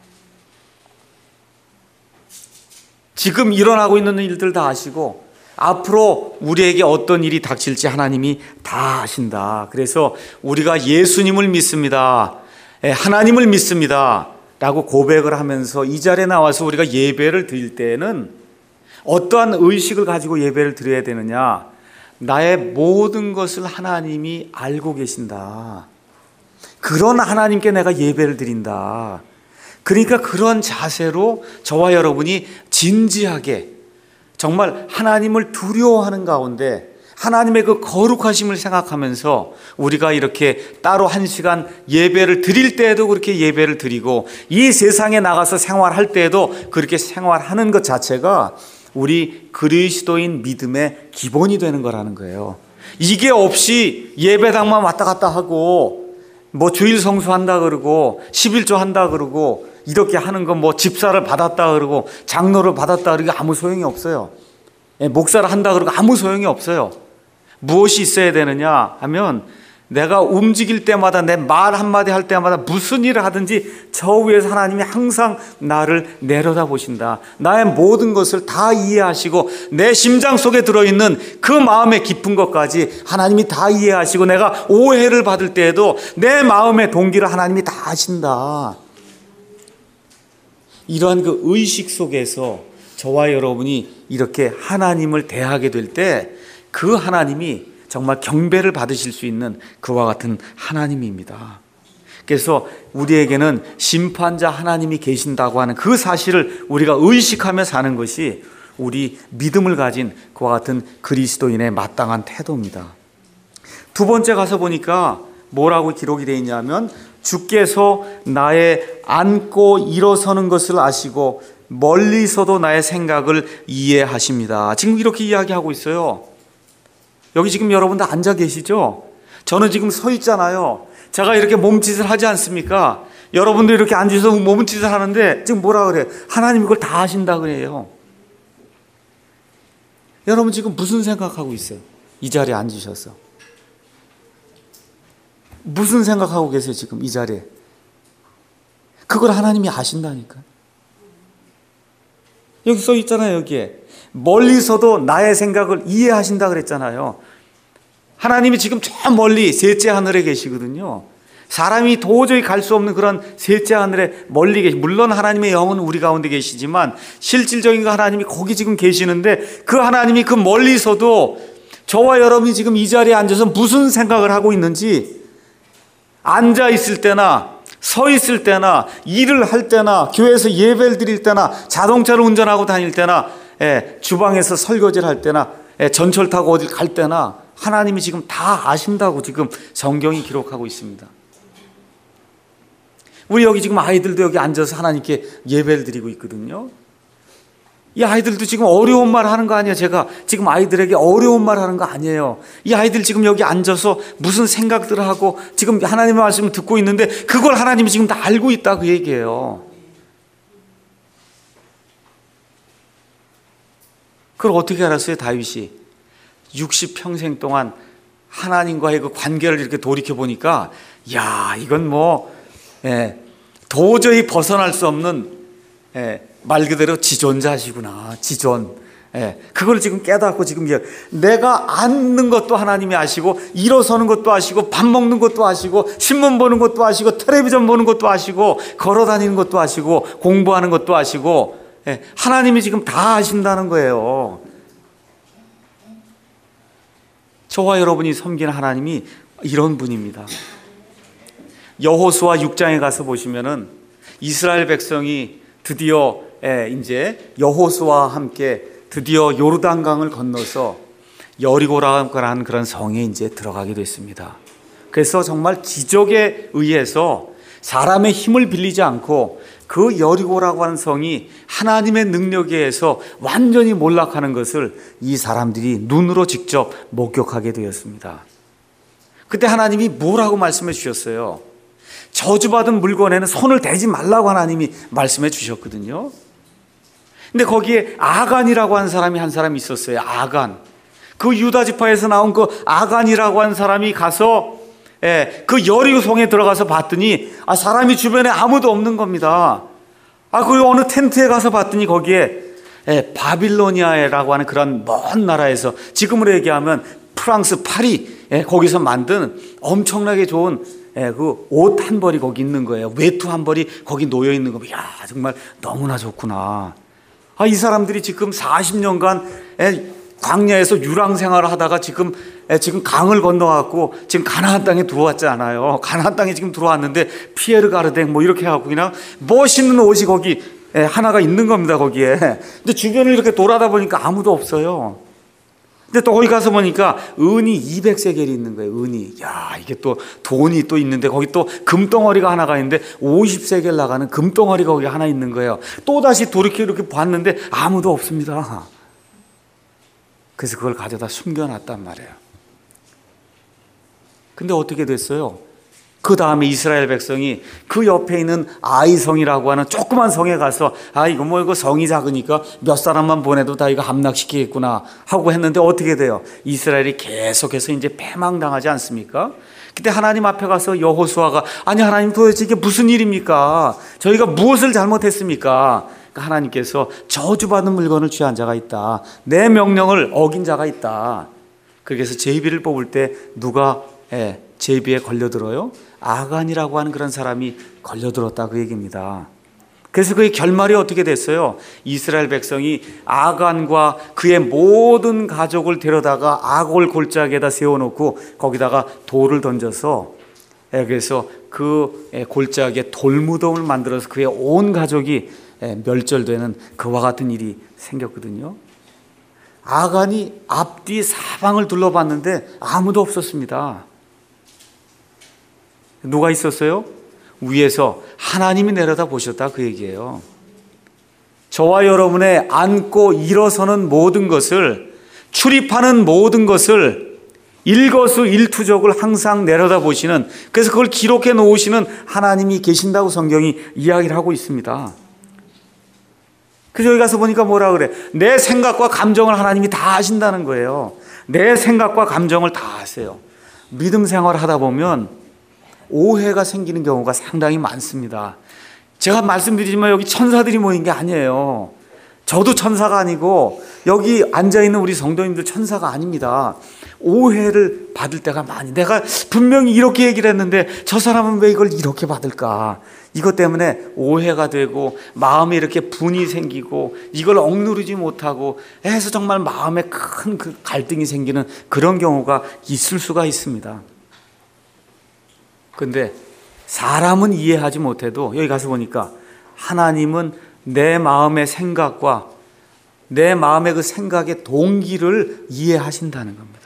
지금 일어나고 있는 일들 다 아시고 앞으로 우리에게 어떤 일이 닥칠지 하나님이 다 아신다. 그래서 우리가 예수님을 믿습니다. 하나님을 믿습니다. 라고 고백을 하면서 이 자리에 나와서 우리가 예배를 드릴 때에는 어떠한 의식을 가지고 예배를 드려야 되느냐? 나의 모든 것을 하나님이 알고 계신다. 그런 하나님께 내가 예배를 드린다. 그러니까 그런 자세로 저와 여러분이 진지하게 정말 하나님을 두려워하는 가운데 하나님의 그 거룩하심을 생각하면서 우리가 이렇게 따로 한 시간 예배를 드릴 때에도 그렇게 예배를 드리고 이 세상에 나가서 생활할 때에도 그렇게 생활하는 것 자체가 우리 그리스도인 믿음의 기본이 되는 거라는 거예요. 이게 없이 예배당만 왔다 갔다 하고 뭐 주일 성수한다 그러고 십일조 한다 그러고 이렇게 하는 건 뭐 집사를 받았다 그러고 장로를 받았다 그러고 아무 소용이 없어요. 목사를 한다 그러고 아무 소용이 없어요. 무엇이 있어야 되느냐 하면 내가 움직일 때마다 내 말 한마디 할 때마다 무슨 일을 하든지 저 위에서 하나님이 항상 나를 내려다 보신다. 나의 모든 것을 다 이해하시고 내 심장 속에 들어있는 그 마음의 깊은 것까지 하나님이 다 이해하시고 내가 오해를 받을 때에도 내 마음의 동기를 하나님이 다 아신다. 이러한 그 의식 속에서 저와 여러분이 이렇게 하나님을 대하게 될 때 그 하나님이 정말 경배를 받으실 수 있는 그와 같은 하나님입니다. 그래서 우리에게는 심판자 하나님이 계신다고 하는 그 사실을 우리가 의식하며 사는 것이 우리 믿음을 가진 그와 같은 그리스도인의 마땅한 태도입니다. 두 번째 가서 보니까 뭐라고 기록이 되어 있냐면 주께서 나의 앉고 일어서는 것을 아시고 멀리서도 나의 생각을 이해하십니다. 지금 이렇게 이야기하고 있어요. 여기 지금 여러분들 앉아 계시죠? 저는 지금 서 있잖아요. 제가 이렇게 몸짓을 하지 않습니까? 여러분들 이렇게 앉아서 몸짓을 하는데 지금 뭐라 그래요? 하나님 이걸 다 하신다 그래요. 여러분 지금 무슨 생각하고 있어요? 이 자리에 앉으셔서 무슨 생각하고 계세요? 지금 이 자리에. 그걸 하나님이 아신다니까. 여기 써 있잖아요. 여기에 멀리서도 나의 생각을 이해하신다 그랬잖아요. 하나님이 지금 저 멀리 셋째 하늘에 계시거든요. 사람이 도저히 갈 수 없는 그런 셋째 하늘에 멀리 계시. 물론 하나님의 영은 우리 가운데 계시지만 실질적인 그 하나님이 거기 지금 계시는데, 그 하나님이 그 멀리서도 저와 여러분이 지금 이 자리에 앉아서 무슨 생각을 하고 있는지, 앉아 있을 때나 서 있을 때나 일을 할 때나 교회에서 예배를 드릴 때나 자동차를 운전하고 다닐 때나 예, 주방에서 설거지를 할 때나 예, 전철 타고 어딜 갈 때나 하나님이 지금 다 아신다고 지금 성경이 기록하고 있습니다. 우리 여기 지금 아이들도 여기 앉아서 하나님께 예배를 드리고 있거든요. 이 아이들도 지금 어려운 말 하는 거 아니에요. 제가 지금 아이들에게 어려운 말 하는 거 아니에요. 이 아이들 지금 여기 앉아서 무슨 생각들을 하고 지금 하나님의 말씀을 듣고 있는데 그걸 하나님이 지금 다 알고 있다 그 얘기예요. 그걸 어떻게 알았어요? 다윗이 육십 평생 동안 하나님과의 그 관계를 이렇게 돌이켜 보니까, 야, 이건 뭐 예, 도저히 벗어날 수 없는 예, 말 그대로 지존자시구나. 지존. 예, 그걸 지금 깨닫고 지금 내가 앉는 것도 하나님이 아시고, 일어서는 것도 아시고, 밥 먹는 것도 아시고, 신문 보는 것도 아시고, 텔레비전 보는 것도 아시고, 걸어 다니는 것도 아시고, 공부하는 것도 아시고, 예, 하나님이 지금 다 아신다는 거예요. 저와 여러분이 섬기는 하나님이 이런 분입니다. 여호수아 육 장에 가서 보시면은 이스라엘 백성이 드디어 예, 이제 여호수아와 함께 드디어 요르단강을 건너서 여리고라는 그런 성에 이제 들어가게 됐습니다. 그래서 정말 기적에 의해서 사람의 힘을 빌리지 않고 그 여리고라고 하는 성이 하나님의 능력에 의해서 완전히 몰락하는 것을 이 사람들이 눈으로 직접 목격하게 되었습니다. 그때 하나님이 뭐라고 말씀해 주셨어요? 저주받은 물건에는 손을 대지 말라고 하나님이 말씀해 주셨거든요. 근데 거기에 아간이라고 하는 사람이 한 사람이 있었어요. 아간. 그 유다 지파에서 나온 그 아간이라고 하는 사람이 가서 예, 그 여리고 성에 들어가서 봤더니 아, 사람이 주변에 아무도 없는 겁니다. 아, 그리고 어느 텐트에 가서 봤더니 거기에 예, 바빌로니아라고 하는 그런 먼 나라에서, 지금으로 얘기하면 프랑스 파리, 예, 거기서 만든 엄청나게 좋은 예, 그 옷 한 벌이 거기 있는 거예요. 외투 한 벌이 거기 놓여 있는 거. 야, 정말 너무나 좋구나. 아, 이 사람들이 지금 사십 년간 예, 광야에서 유랑 생활을 하다가 지금 예, 지금 강을 건너갖고 지금 가나안 땅에 들어왔잖아요. 가나안 땅에 지금 들어왔는데 피에르 가르댕 뭐 이렇게 하고 그냥 멋있는 옷이 거기 예, 하나가 있는 겁니다. 거기에. 근데 주변을 이렇게 돌아다 보니까 아무도 없어요. 근데 또 거기 가서 보니까 은이 이백 세겔이 있는 거예요. 은이. 야, 이게 또 돈이 또 있는데 거기 또 금덩어리가 하나가 있는데 오십 세겔 나가는 금덩어리가 거기 하나 있는 거예요. 또다시 돌이켜 이렇게 봤는데 아무도 없습니다. 그래서 그걸 가져다 숨겨놨단 말이에요. 근데 어떻게 됐어요? 그 다음에 이스라엘 백성이 그 옆에 있는 아이성이라고 하는 조그만 성에 가서 아, 이거 뭐 이거 성이 작으니까 몇 사람만 보내도 다 이거 함락시키겠구나 하고 했는데 어떻게 돼요? 이스라엘이 계속해서 이제 패망당하지 않습니까? 그때 하나님 앞에 가서 여호수아가 아니 하나님 도대체 이게 무슨 일입니까? 저희가 무엇을 잘못했습니까? 하나님께서 저주받은 물건을 취한 자가 있다. 내 명령을 어긴 자가 있다. 그래서 제비를 뽑을 때 누가 예, 제비에 걸려들어요? 아간이라고 하는 그런 사람이 걸려들었다 그 얘기입니다. 그래서 그의 결말이 어떻게 됐어요? 이스라엘 백성이 아간과 그의 모든 가족을 데려다가 아골 골짜기에다 세워놓고 거기다가 돌을 던져서 예, 그래서 그 골짜기에 돌무덤을 만들어서 그의 온 가족이 멸절되는 그와 같은 일이 생겼거든요. 아간이 앞뒤 사방을 둘러봤는데 아무도 없었습니다. 누가 있었어요? 위에서 하나님이 내려다 보셨다 그 얘기예요. 저와 여러분의 앉고 일어서는 모든 것을, 출입하는 모든 것을 일거수일투족을 항상 내려다 보시는, 그래서 그걸 기록해 놓으시는 하나님이 계신다고 성경이 이야기를 하고 있습니다. 그래서 여기 가서 보니까 뭐라 그래? 내 생각과 감정을 하나님이 다 아신다는 거예요. 내 생각과 감정을 다 아세요. 믿음 생활을 하다 보면 오해가 생기는 경우가 상당히 많습니다. 제가 말씀드리지만 여기 천사들이 모인 게 아니에요. 저도 천사가 아니고 여기 앉아있는 우리 성도님들 천사가 아닙니다. 오해를 받을 때가 많이, 내가 분명히 이렇게 얘기를 했는데 저 사람은 왜 이걸 이렇게 받을까? 이것 때문에 오해가 되고 마음에 이렇게 분이 생기고 이걸 억누르지 못하고 해서 정말 마음에 큰 그 갈등이 생기는 그런 경우가 있을 수가 있습니다. 근데 사람은 이해하지 못해도 여기 가서 보니까 하나님은 내 마음의 생각과 내 마음의 그 생각의 동기를 이해하신다는 겁니다.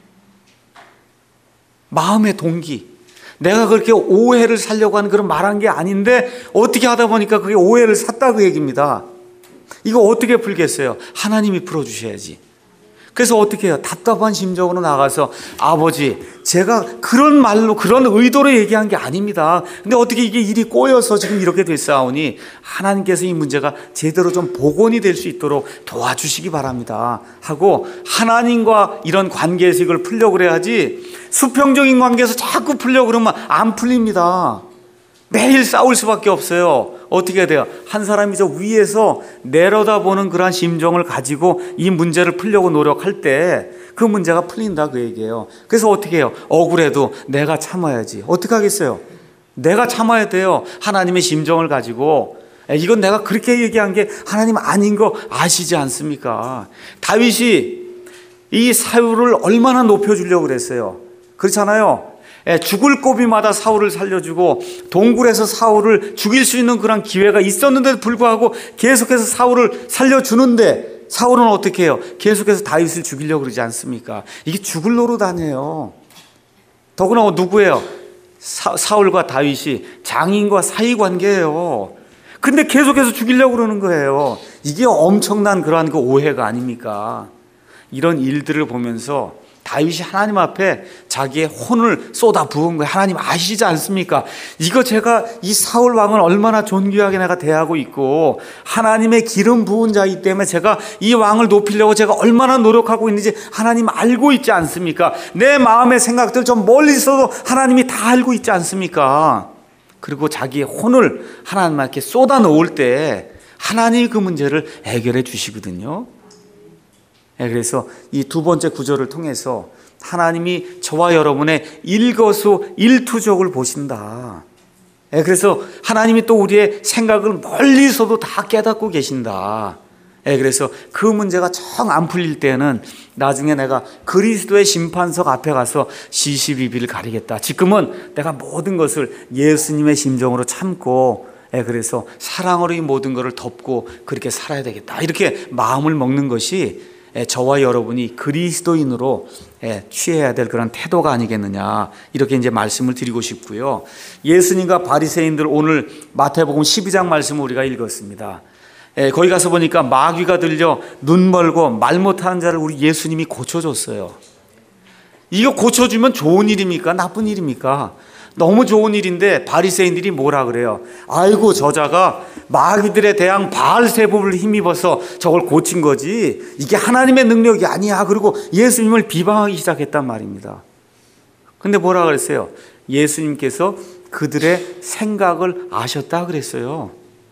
마음의 동기. 내가 그렇게 오해를 살려고 하는 그런 말한 게 아닌데 어떻게 하다 보니까 그게 오해를 샀다 그 얘기입니다. 이거 어떻게 풀겠어요? 하나님이 풀어주셔야지. 그래서 어떻게 해요? 답답한 심정으로 나가서 아버지, 제가 그런 말로 그런 의도로 얘기한 게 아닙니다. 근데 어떻게 이게 일이 꼬여서 지금 이렇게 됐사오니 하나님께서 이 문제가 제대로 좀 복원이 될 수 있도록 도와주시기 바랍니다 하고 하나님과 이런 관계에서 이걸 풀려고 그래야지 수평적인 관계에서 자꾸 풀려고 그러면 안 풀립니다. 매일 싸울 수밖에 없어요. 어떻게 해야 돼요? 한 사람이 저 위에서 내려다보는 그러한 심정을 가지고 이 문제를 풀려고 노력할 때 그 문제가 풀린다 그 얘기예요. 그래서 어떻게 해요? 억울해도 내가 참아야지. 어떻게 하겠어요? 내가 참아야 돼요. 하나님의 심정을 가지고. 이건 내가 그렇게 얘기한 게 하나님 아닌 거 아시지 않습니까? 다윗이 이 사울을 얼마나 높여주려고 그랬어요. 그렇잖아요. 죽을 고비마다 사울을 살려주고 동굴에서 사울을 죽일 수 있는 그런 기회가 있었는데도 불구하고 계속해서 사울을 살려주는데 사울은 어떻게 해요? 계속해서 다윗을 죽이려고 그러지 않습니까? 이게 죽을 노릇 아니에요. 더구나 누구예요? 사, 사울과 다윗이 장인과 사이관계예요. 근데 계속해서 죽이려고 그러는 거예요. 이게 엄청난 그러한 그 오해가 아닙니까? 이런 일들을 보면서 다윗이 하나님 앞에 자기의 혼을 쏟아 부은 거예요. 하나님 아시지 않습니까? 이거 제가 이 사울 왕을 얼마나 존귀하게 내가 대하고 있고 하나님의 기름 부은 자이기 때문에 제가 이 왕을 높이려고 제가 얼마나 노력하고 있는지 하나님 알고 있지 않습니까? 내 마음의 생각들 좀 멀리 있어도 하나님이 다 알고 있지 않습니까? 그리고 자기의 혼을 하나님 앞에 쏟아 놓을 때 하나님이 그 문제를 해결해 주시거든요. 그래서 이 두 번째 구절을 통해서 하나님이 저와 여러분의 일거수일투족을 보신다. 그래서 하나님이 또 우리의 생각을 멀리서도 다 깨닫고 계신다. 그래서 그 문제가 정 안 풀릴 때는 나중에 내가 그리스도의 심판석 앞에 가서 시시비비를 가리겠다. 지금은 내가 모든 것을 예수님의 심정으로 참고 그래서 사랑으로 이 모든 것을 덮고 그렇게 살아야 되겠다. 이렇게 마음을 먹는 것이 저와 여러분이 그리스도인으로 취해야 될 그런 태도가 아니겠느냐, 이렇게 이제 말씀을 드리고 싶고요. 예수님과 바리새인들, 오늘 마태복음 십이 장 말씀을 우리가 읽었습니다. 거기 가서 보니까 마귀가 들려 눈 멀고 말 못하는 자를 우리 예수님이 고쳐줬어요. 이거 고쳐주면 좋은 일입니까? 나쁜 일입니까? 너무 좋은 일인데 바리새인들이 뭐라 그래요? 아이고, 저자가 마귀들에 대한 바알세불을 힘입어서 저걸 고친 거지 이게 하나님의 능력이 아니야. 그리고 예수님을 비방하기 시작했단 말입니다. 근데 뭐라 그랬어요? 예수님께서 그들의 생각을 아셨다 그랬어요.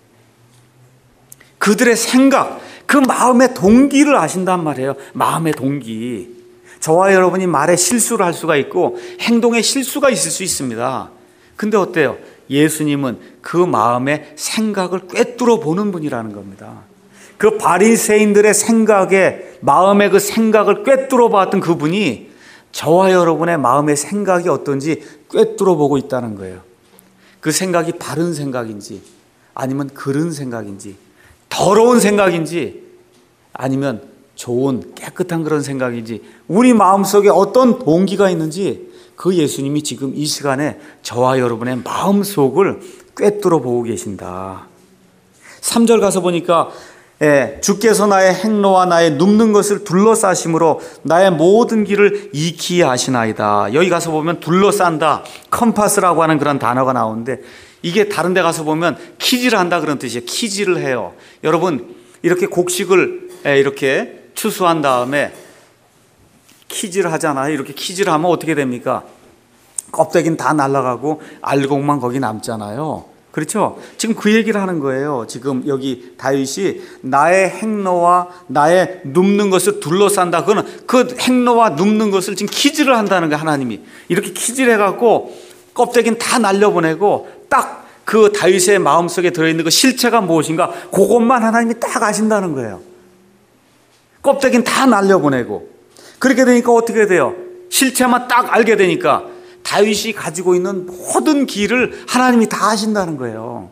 그들의 생각, 그 마음의 동기를 아신단 말이에요. 마음의 동기. 저와 여러분이 말에 실수를 할 수가 있고 행동에 실수가 있을 수 있습니다. 근데 어때요? 예수님은 그 마음의 생각을 꿰뚫어 보는 분이라는 겁니다. 그 바리새인들의 생각에, 마음의 그 생각을 꿰뚫어 봤던 그분이 저와 여러분의 마음의 생각이 어떤지 꿰뚫어 보고 있다는 거예요. 그 생각이 바른 생각인지 아니면 그른 생각인지 더러운 생각인지 아니면 좋은 깨끗한 그런 생각인지 우리 마음속에 어떤 동기가 있는지 그 예수님이 지금 이 시간에 저와 여러분의 마음속을 꿰뚫어 보고 계신다. 삼 절 가서 보니까 예, 주께서 나의 행로와 나의 눕는 것을 둘러싸심으로 나의 모든 길을 익히 아시나이다. 여기 가서 보면 둘러싼다, 컴파스라고 하는 그런 단어가 나오는데 이게 다른 데 가서 보면 키질 한다 그런 뜻이에요. 키질을 해요. 여러분, 이렇게 곡식을 이렇게 추수한 다음에 키질을 하잖아요. 이렇게 키질을 하면 어떻게 됩니까? 껍데기는 다 날아가고 알곡만 거기 남잖아요. 그렇죠? 지금 그 얘기를 하는 거예요. 지금 여기 다윗이 나의 행로와 나의 눕는 것을 둘러싼다. 그거는 그 행로와 눕는 것을 지금 키질을 한다는 거예요. 하나님이 이렇게 키질해갖고 껍데기는 다 날려보내고 딱 그 다윗의 마음속에 들어있는 그 실체가 무엇인가 그것만 하나님이 딱 아신다는 거예요. 껍데기는 다 날려보내고 그렇게 되니까 어떻게 돼요? 실체만 딱 알게 되니까 다윗이 가지고 있는 모든 길을 하나님이 다 아신다는 거예요.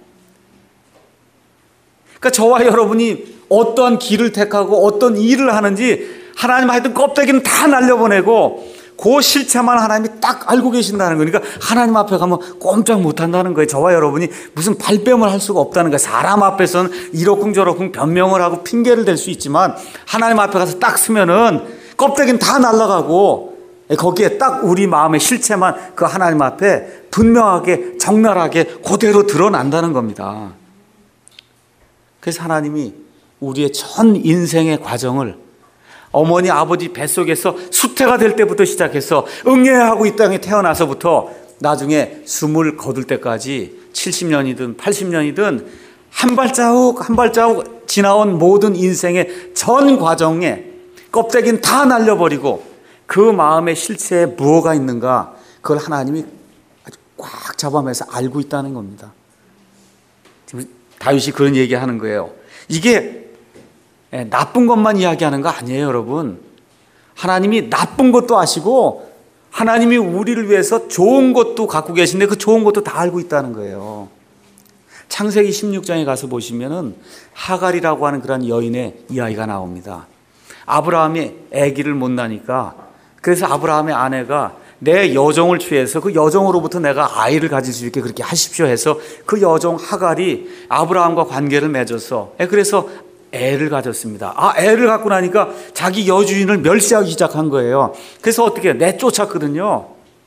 그러니까 저와 여러분이 어떠한 길을 택하고 어떤 일을 하는지 하나님 하여튼 껍데기는 다 날려보내고 그 실체만 하나님이 딱 알고 계신다는 거니까 하나님 앞에 가면 꼼짝 못한다는 거예요. 저와 여러분이 무슨 발뺌을 할 수가 없다는 거예요. 사람 앞에서는 이러쿵저러쿵 변명을 하고 핑계를 댈 수 있지만 하나님 앞에 가서 딱 서면은 껍데기는 다 날아가고 거기에 딱 우리 마음의 실체만 그 하나님 앞에 분명하게 적나라하게 그대로 드러난다는 겁니다. 그래서 하나님이 우리의 전 인생의 과정을 어머니 아버지 뱃속에서 수태가 될 때부터 시작해서 응애하고 이 땅에 태어나서부터 나중에 숨을 거둘 때까지 칠십 년이든 팔십 년이든 한 발자국 한 발자국 지나온 모든 인생의 전 과정에 껍데기는 다 날려버리고 그 마음의 실체에 무엇가 있는가 그걸 하나님이 아주 꽉 잡아매서 알고 있다는 겁니다. 지금 다윗이 그런 얘기하는 거예요. 이게 나쁜 것만 이야기하는 거 아니에요, 여러분. 하나님이 나쁜 것도 아시고 하나님이 우리를 위해서 좋은 것도 갖고 계신데 그 좋은 것도 다 알고 있다는 거예요. 창세기 십육 장에 가서 보시면은 하갈이라고 하는 그런 여인의 이야기가 나옵니다. 아브라함이 아기를 못 낳으니까 그래서 아브라함의 아내가 내 여종을 취해서 그 여종으로부터 내가 아이를 가질 수 있게 그렇게 하십시오 해서 그 여종 하갈이 아브라함과 관계를 맺어서 그래서 애를 가졌습니다. 아, 애를 갖고 나니까 자기 여주인을 멸시하기 시작한 거예요. 그래서 어떻게 해요? 내쫓았거든요.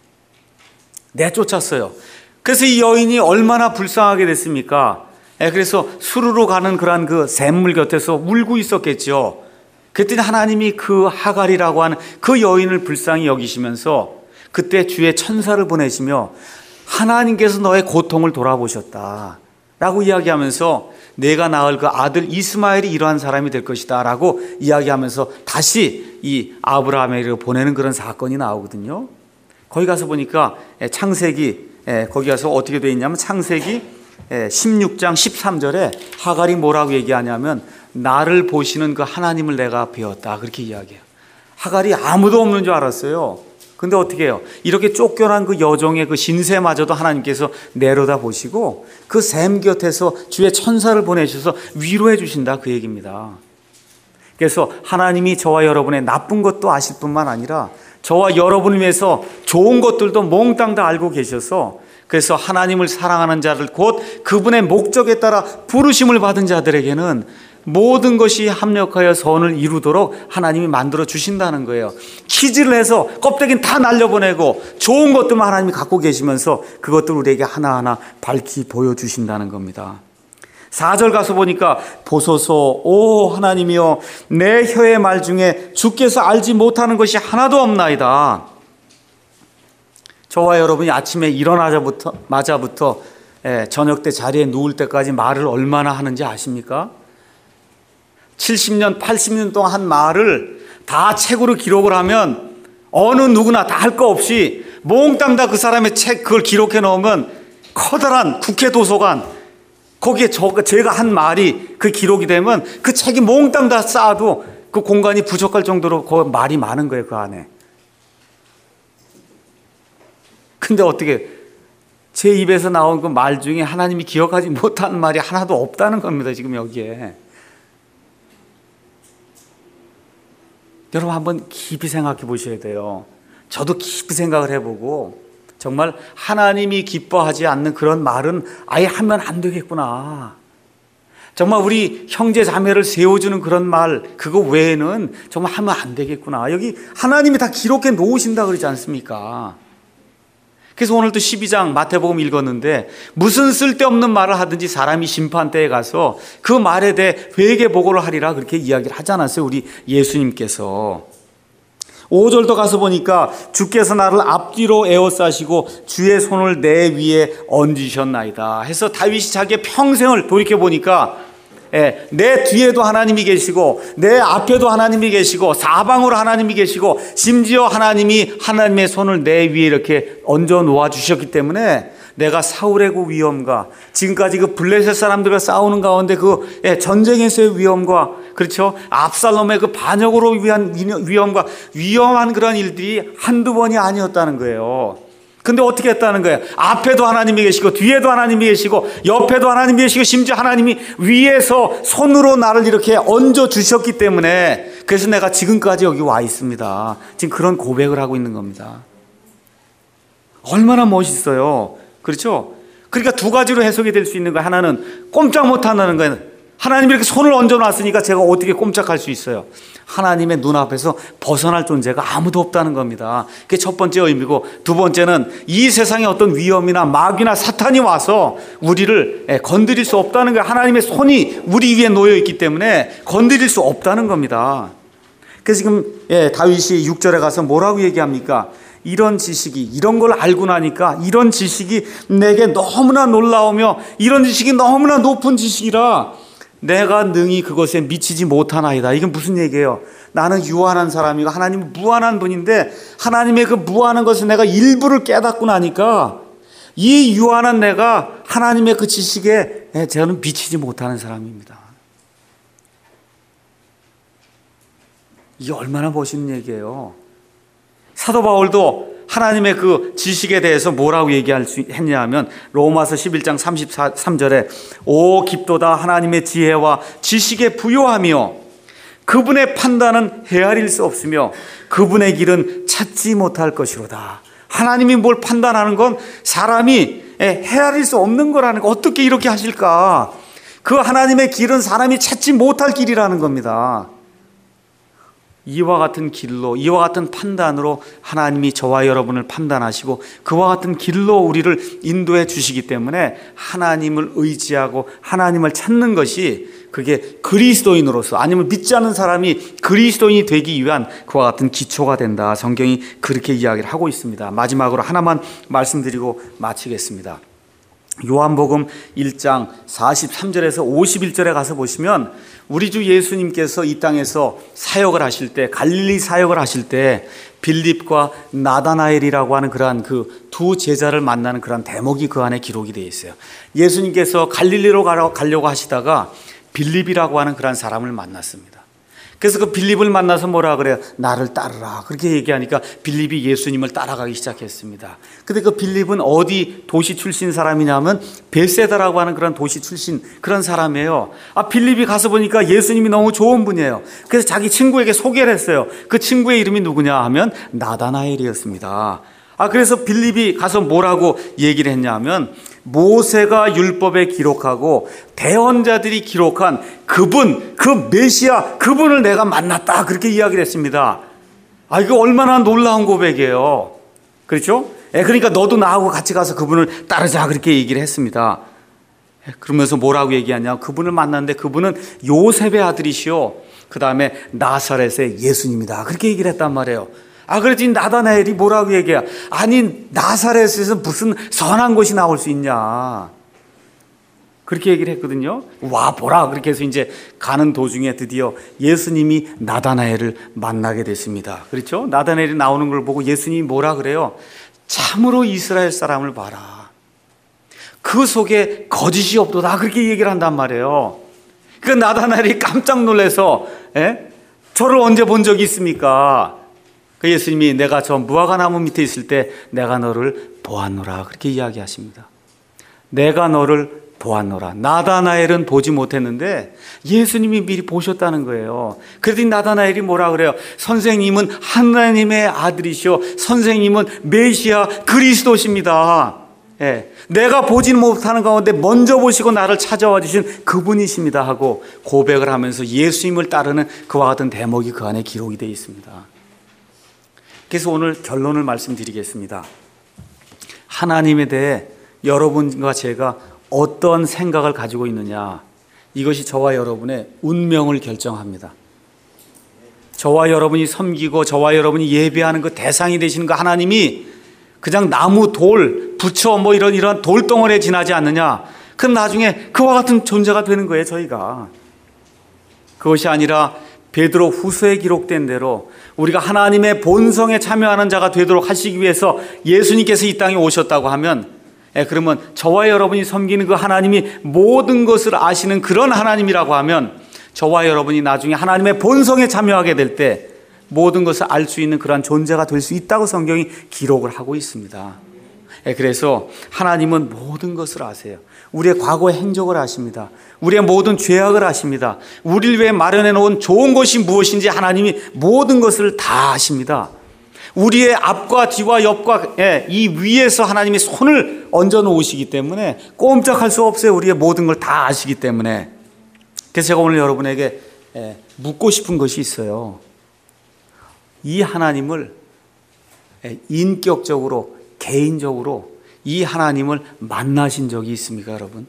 내쫓았어요. 그래서 이 여인이 얼마나 불쌍하게 됐습니까? 예, 그래서 수르로 가는 그런 그 샘물 곁에서 울고 있었겠죠. 그랬더니 하나님이 그 하갈이라고 하는 그 여인을 불쌍히 여기시면서 그때 주의 천사를 보내시며 하나님께서 너의 고통을 돌아보셨다 라고 이야기하면서 내가 낳을 그 아들 이스마엘이 이러한 사람이 될 것이다 라고 이야기하면서 다시 이 아브라함에게 보내는 그런 사건이 나오거든요. 거기 가서 보니까 창세기 거기 가서 어떻게 되어 있냐면 창세기 십육 장 십삼 절에 하갈이 뭐라고 얘기하냐면 나를 보시는 그 하나님을 내가 배웠다 그렇게 이야기해요. 하갈이 아무도 없는 줄 알았어요. 근데 어떻게 해요? 이렇게 쫓겨난 그 여종의 그 신세마저도 하나님께서 내려다 보시고 그 샘 곁에서 주의 천사를 보내셔서 위로해 주신다 그 얘기입니다. 그래서 하나님이 저와 여러분의 나쁜 것도 아실 뿐만 아니라 저와 여러분을 위해서 좋은 것들도 몽땅 다 알고 계셔서 그래서 하나님을 사랑하는 자들 곧 그분의 목적에 따라 부르심을 받은 자들에게는 모든 것이 합력하여 선을 이루도록 하나님이 만들어 주신다는 거예요. 키질을 해서 껍데기는 다 날려보내고 좋은 것들만 하나님이 갖고 계시면서 그것들 우리에게 하나하나 밝히 보여주신다는 겁니다. 사 절 가서 보니까 보소서 오 하나님이여 내 혀의 말 중에 주께서 알지 못하는 것이 하나도 없나이다. 저와 여러분이 아침에 일어나자부터 마자부터 저녁 때 자리에 누울 때까지 말을 얼마나 하는지 아십니까? 칠십 년, 팔십 년 동안 한 말을 다 책으로 기록을 하면 어느 누구나 다 할 거 없이 몽땅 다 그 사람의 책 그걸 기록해 놓으면 커다란 국회 도서관 거기에 저, 제가 한 말이 그 기록이 되면 그 책이 몽땅 다 쌓아도 그 공간이 부족할 정도로 그 말이 많은 거예요, 그 안에. 근데 어떻게 제 입에서 나온 그 말 중에 하나님이 기억하지 못하는 말이 하나도 없다는 겁니다, 지금 여기에. 여러분 한번 깊이 생각해 보셔야 돼요. 저도 깊이 생각을 해보고 정말 하나님이 기뻐하지 않는 그런 말은 아예 하면 안 되겠구나. 정말 우리 형제 자매를 세워주는 그런 말 그거 외에는 정말 하면 안 되겠구나. 여기 하나님이 다 기록해 놓으신다 그러지 않습니까? 그래서 오늘도 십이 장 마태복음 읽었는데 무슨 쓸데없는 말을 하든지 사람이 심판대에 가서 그 말에 대해 회개 보고를 하리라 그렇게 이야기를 하지 않았어요, 우리 예수님께서. 오 절도 가서 보니까 주께서 나를 앞뒤로 에워싸시고 주의 손을 내 위에 얹으셨나이다 해서 다윗이 자기의 평생을 돌이켜보니까 예, 내 뒤에도 하나님이 계시고 내 앞에도 하나님이 계시고 사방으로 하나님이 계시고 심지어 하나님이 하나님의 손을 내 위에 이렇게 얹어 놓아 주셨기 때문에 내가 사울의 그 위험과 지금까지 그 블레셋 사람들과 싸우는 가운데 그 예, 전쟁에서의 위험과 그렇죠, 압살롬의 그 반역으로 위한 위험과 위험한 그런 일들이 한두 번이 아니었다는 거예요. 근데 어떻게 했다는 거예요? 앞에도 하나님이 계시고 뒤에도 하나님이 계시고 옆에도 하나님이 계시고 심지어 하나님이 위에서 손으로 나를 이렇게 얹어 주셨기 때문에 그래서 내가 지금까지 여기 와 있습니다. 지금 그런 고백을 하고 있는 겁니다. 얼마나 멋있어요. 그렇죠? 그러니까 두 가지로 해석이 될 수 있는 거예요. 하나는 꼼짝 못한다는 거예요. 하나님이 이렇게 손을 얹어 놨으니까 제가 어떻게 꼼짝할 수 있어요? 하나님의 눈앞에서 벗어날 존재가 아무도 없다는 겁니다. 그게 첫 번째 의미고, 두 번째는 이 세상에 어떤 위험이나 마귀나 사탄이 와서 우리를 건드릴 수 없다는 거예요. 하나님의 손이 우리 위에 놓여 있기 때문에 건드릴 수 없다는 겁니다. 그래서 지금 예, 다윗이 육 절에 가서 뭐라고 얘기합니까? 이런 지식이, 이런 걸 알고 나니까 이런 지식이 내게 너무나 놀라우며 이런 지식이 너무나 높은 지식이라 내가 능히 그것에 미치지 못하나이다. 이건 무슨 얘기예요? 나는 유한한 사람이고 하나님은 무한한 분인데 하나님의 그 무한한 것을 내가 일부를 깨닫고 나니까 이 유한한 내가 하나님의 그 지식에 저는 미치지 못하는 사람입니다. 이게 얼마나 멋있는 얘기예요. 사도 바울도 하나님의 그 지식에 대해서 뭐라고 얘기할 수 했냐 하면 로마서 십일 장 삼십삼 절에 오 깊도다 하나님의 지혜와 지식에 부요하며 그분의 판단은 헤아릴 수 없으며 그분의 길은 찾지 못할 것이로다. 하나님이 뭘 판단하는 건 사람이 헤아릴 수 없는 거라는 거. 어떻게 이렇게 하실까? 그 하나님의 길은 사람이 찾지 못할 길이라는 겁니다. 이와 같은 길로, 이와 같은 판단으로 하나님이 저와 여러분을 판단하시고 그와 같은 길로 우리를 인도해 주시기 때문에 하나님을 의지하고 하나님을 찾는 것이 그게 그리스도인으로서 아니면 믿지 않는 사람이 그리스도인이 되기 위한 그와 같은 기초가 된다. 성경이 그렇게 이야기를 하고 있습니다. 마지막으로 하나만 말씀드리고 마치겠습니다. 요한복음 일 장 사십삼 절에서 오십일 절에 가서 보시면 우리 주 예수님께서 이 땅에서 사역을 하실 때, 갈릴리 사역을 하실 때 빌립과 나다나엘이라고 하는 그러한 그 두 제자를 만나는 그러한 대목이 그 안에 기록이 되어 있어요. 예수님께서 갈릴리로 가려고 하시다가 빌립이라고 하는 그러한 사람을 만났습니다. 그래서 그 빌립을 만나서 뭐라 그래요? 나를 따르라. 그렇게 얘기하니까 빌립이 예수님을 따라가기 시작했습니다. 근데 그 빌립은 어디 도시 출신 사람이냐면 벳세다라고 하는 그런 도시 출신 그런 사람이에요. 아, 빌립이 가서 보니까 예수님이 너무 좋은 분이에요. 그래서 자기 친구에게 소개를 했어요. 그 친구의 이름이 누구냐 하면 나다나엘이었습니다. 아, 그래서 빌립이 가서 뭐라고 얘기를 했냐면 모세가 율법에 기록하고 대언자들이 기록한 그분, 그 메시아, 그분을 내가 만났다. 그렇게 이야기를 했습니다. 아, 이거 얼마나 놀라운 고백이에요. 그렇죠? 예, 그러니까 너도 나하고 같이 가서 그분을 따르자. 그렇게 얘기를 했습니다. 예, 그러면서 뭐라고 얘기하냐? 그분을 만났는데 그분은 요셉의 아들이시오. 그 다음에 나사렛의 예수님이다. 그렇게 얘기를 했단 말이에요. 아, 그랬더니 나다나엘이 뭐라고 얘기해? 아니, 나사렛에서 무슨 선한 것이 나올 수 있냐? 그렇게 얘기를 했거든요. 와, 보라. 그렇게 해서 이제 가는 도중에 드디어 예수님이 나다나엘을 만나게 됐습니다. 그렇죠? 나다나엘이 나오는 걸 보고 예수님이 뭐라 그래요? 참으로 이스라엘 사람을 봐라. 그 속에 거짓이 없도다. 그렇게 얘기를 한단 말이에요. 그 나다나엘이 깜짝 놀라서, 에? 저를 언제 본 적이 있습니까? 그 예수님이 내가 저 무화과나무 밑에 있을 때 내가 너를 보았노라. 그렇게 이야기하십니다. 내가 너를 보았노라. 나다나엘은 보지 못했는데 예수님이 미리 보셨다는 거예요. 그랬더니 나다나엘이 뭐라 그래요? 선생님은 하나님의 아들이시오. 선생님은 메시아 그리스도십니다. 예, 내가 보지 못하는 가운데 먼저 보시고 나를 찾아와 주신 그분이십니다 하고 고백을 하면서 예수님을 따르는 그와 같은 대목이 그 안에 기록이 되어 있습니다. 그래서 오늘 결론을 말씀드리겠습니다. 하나님에 대해 여러분과 제가 어떤 생각을 가지고 있느냐, 이것이 저와 여러분의 운명을 결정합니다. 저와 여러분이 섬기고 저와 여러분이 예배하는 그 대상이 되시는 그 하나님이 그냥 나무, 돌, 부처 뭐 이런 이런 돌덩어리에 지나지 않느냐, 그럼 나중에 그와 같은 존재가 되는 거예요, 저희가. 그것이 아니라 베드로 후서에 기록된 대로 우리가 하나님의 본성에 참여하는 자가 되도록 하시기 위해서 예수님께서 이 땅에 오셨다고 하면, 예, 그러면 저와 여러분이 섬기는 그 하나님이 모든 것을 아시는 그런 하나님이라고 하면, 저와 여러분이 나중에 하나님의 본성에 참여하게 될 때 모든 것을 알 수 있는 그러한 존재가 될 수 있다고 성경이 기록을 하고 있습니다. 예, 그래서 하나님은 모든 것을 아세요. 우리의 과거의 행적을 아십니다. 우리의 모든 죄악을 아십니다. 우리를 위해 마련해 놓은 좋은 것이 무엇인지 하나님이 모든 것을 다 아십니다. 우리의 앞과 뒤와 옆과 이 위에서 하나님이 손을 얹어 놓으시기 때문에 꼼짝할 수 없어요. 우리의 모든 걸 다 아시기 때문에. 그래서 제가 오늘 여러분에게 묻고 싶은 것이 있어요. 이 하나님을 인격적으로, 개인적으로 이 하나님을 만나신 적이 있습니까, 여러분?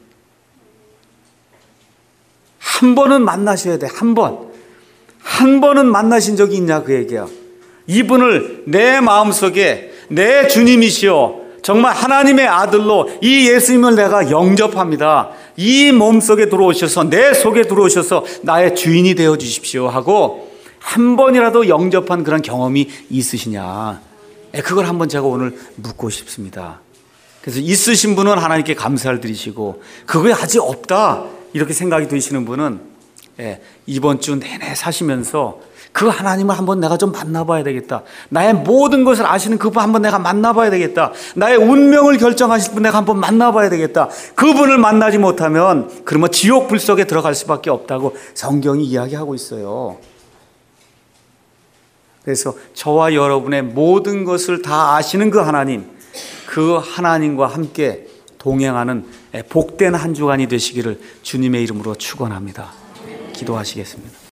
한 번은 만나셔야 돼. 한 번. 한 번은 만나신 적이 있냐, 그 얘기야. 이분을 내 마음속에 내 주님이시여, 정말 하나님의 아들로 이 예수님을 내가 영접합니다. 이 몸속에 들어오셔서, 내 속에 들어오셔서 나의 주인이 되어 주십시오 하고 한 번이라도 영접한 그런 경험이 있으시냐, 그걸 한번 제가 오늘 묻고 싶습니다. 그래서 있으신 분은 하나님께 감사를 드리시고, 그거에 아직 없다 이렇게 생각이 드시는 분은 이번 주 내내 사시면서 그 하나님을 한번 내가 좀 만나봐야 되겠다. 나의 모든 것을 아시는 그분 한번 내가 만나봐야 되겠다. 나의 운명을 결정하실 분 내가 한번 만나봐야 되겠다. 그분을 만나지 못하면 그러면 지옥 불속에 들어갈 수밖에 없다고 성경이 이야기하고 있어요. 그래서 저와 여러분의 모든 것을 다 아시는 그 하나님, 그 하나님과 함께 동행하는 복된 한 주간이 되시기를 주님의 이름으로 축원합니다. 기도하시겠습니다.